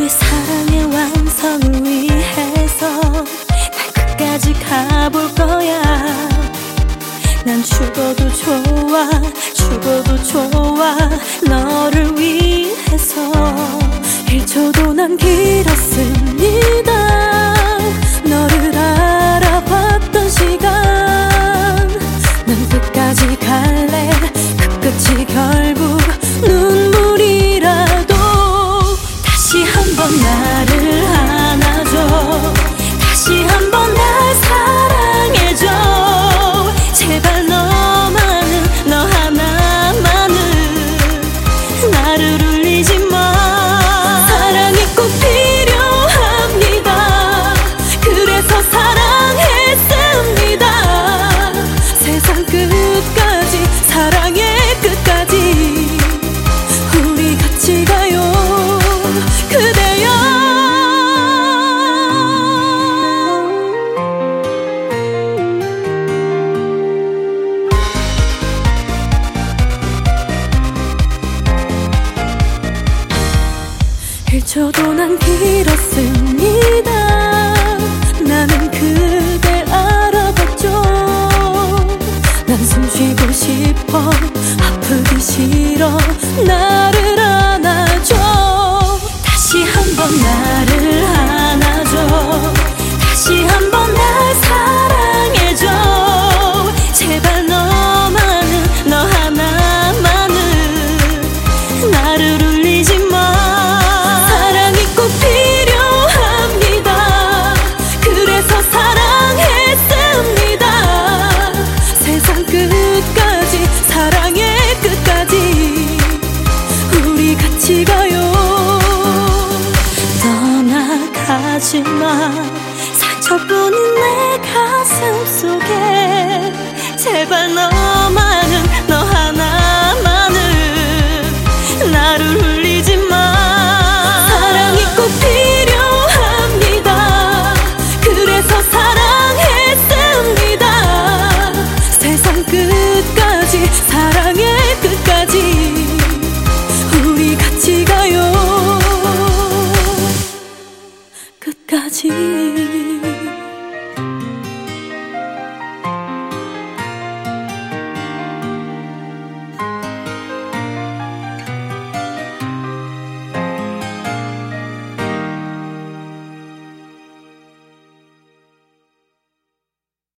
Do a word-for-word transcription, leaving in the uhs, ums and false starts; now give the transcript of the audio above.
우리 사랑의 완성을 위해서 난 끝까지 가볼 거야. 난 죽어도 좋아, 죽어도 좋아, 너를 위해서. 일 초도 난 길었습니다. 너를 알아봤던 시간. 난 끝까지 갈래. 그 끝이 결국 눈물이라도. 다시 한번 나를 안아줘. 다시 한번 날 사랑해줘. 제발 너만은, 너 하나만은 나를 울리지 마. 사랑이 꼭 필요합니다. 그래서 사랑했습니다. 세상 끝까지, 사랑의 끝까지 우리 같이 가요, 그대여. 일 초도 난 길었습니다. 나는 그댈 알아봤죠. 난 숨쉬고 싶어, 아프기 싫어, 나를 안아줘. 다시 한번 나를 안아줘. 다시 한번 날 사랑해줘. 제발 너만은, 너 하나만은 나를 울리지 마. 사랑이 꼭 필요합니다. 그래서 사랑했습니다. 세상 끝까지, 사랑의 끝까지 우리 같이 가요. 떠나가지 마. 상처뿐인 내 가슴 속에 제발 너만은, 너 하나만은 나를 울리지 마. 사랑이 꼭 필요합니다. 그래서 사랑했습니다. 세상 끝까지, 사랑의 끝까지 우리 같이 가요, 끝까지.